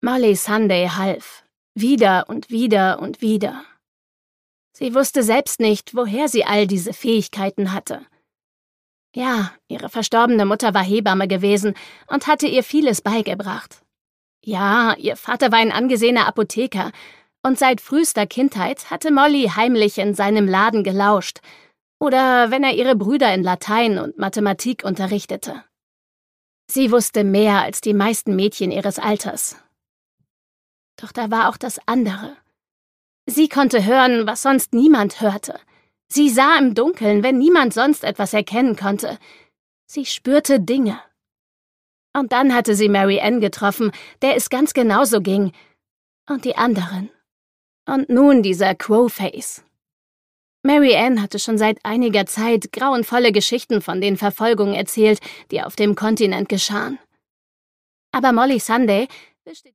Molly Sunday half. Wieder und wieder und wieder. Sie wusste selbst nicht, woher sie all diese Fähigkeiten hatte. Ja, ihre verstorbene Mutter war Hebamme gewesen und hatte ihr vieles beigebracht. Ja, ihr Vater war ein angesehener Apotheker und seit frühester Kindheit hatte Molly heimlich in seinem Laden gelauscht oder wenn er ihre Brüder in Latein und Mathematik unterrichtete. Sie wusste mehr als die meisten Mädchen ihres Alters. Doch da war auch das andere. Sie konnte hören, was sonst niemand hörte. Sie sah im Dunkeln, wenn niemand sonst etwas erkennen konnte. Sie spürte Dinge. Und dann hatte sie Mary Ann getroffen, der es ganz genauso ging. Und die anderen. Und nun dieser Quo-Face. Mary Ann hatte schon seit einiger Zeit grauenvolle Geschichten von den Verfolgungen erzählt, die auf dem Kontinent geschahen. Aber Molly Sunday